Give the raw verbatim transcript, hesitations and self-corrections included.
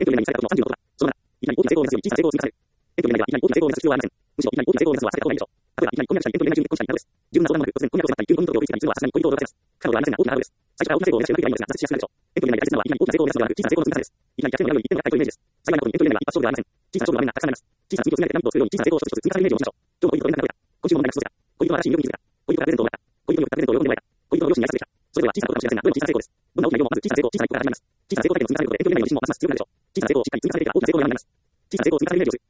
エントリー内にされたことのさんじゅうのことだ。そのなら、いきなり大きな成功を目指すように小さな成功を積み重ねる。エントリー内ではいきなり大きな成功を目指す必要はありません。むしろいきなり大きな成功を目指すのは避けた方がいいでしょう。例えば、いきなり婚約者にエントリー内中に結婚したりなどです。十分な相談もなく、突然婚約を迫ったり、急に婚姻届を提出したりするのはさすがに恋人を驚かせます。可能ではありませんが、大きなハードルです。最初から大きな成功を目指してうまくいけばいいのですが、挫折しやすくなるでしょう。エントリー内で大切なのはいきなり大きな成功を目指すのではなく、小さな成功を目指すのではなく、小さな成功を積み重ねるようにです。幸いなことにエントリー内は一発勝負ではありません。小さな成功を積み重ねるようにです。小さな勝負の場面がたくさんあります。小さな積みを積み上げて何とをするように小さな成功を一つ一つ積み重ねるイメージをしましょう。今日の恋人と連絡が取れた。今週の問題が一つだ。恋人は新しい友人に見つけた。恋人からプレゼントをもらった。恋人に送ったプレゼントを喜んでもらえた。恋人の両親に挨拶できた。それぞれは小さなことかもしれませんが、どれも小さな成功です。どんな大きな量もまず小さな成功、小さな一歩から始まります。小さな成功だけの積み重ねることでエントリー内の自信もますます強くなるでしょう。小さな成功をしっかり積み重ねていくから大きな成功にはなります。小さな成功を積み重ねるイメージをする。